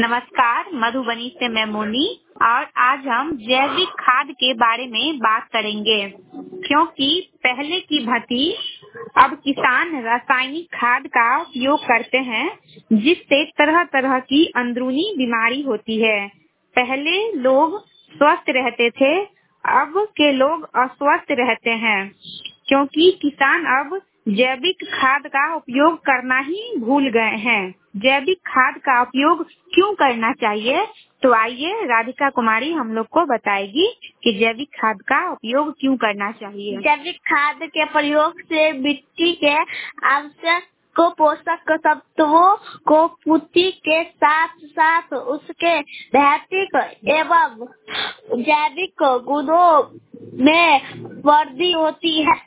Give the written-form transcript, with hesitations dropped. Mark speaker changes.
Speaker 1: नमस्कार, मधुबनी से मैं मोनी और आज हम जैविक खाद के बारे में बात करेंगे क्योंकि पहले की भांति अब किसान रासायनिक खाद का उपयोग करते हैं जिससे तरह तरह की अंदरूनी बीमारी होती है। पहले लोग स्वस्थ रहते थे, अब के लोग अस्वस्थ रहते हैं क्योंकि किसान अब जैविक खाद का उपयोग करना ही भूल गए हैं। जैविक खाद का उपयोग क्यों करना चाहिए? तो आइए राधिका कुमारी हम लोग को बताएगी कि जैविक खाद का उपयोग क्यों करना चाहिए।
Speaker 2: जैविक खाद के प्रयोग से मिट्टी के आवश्यक पोषक तत्वों को पूर्ति के साथ साथ उसके भौतिक एवं जैविक गुणों में वृद्धि होती है।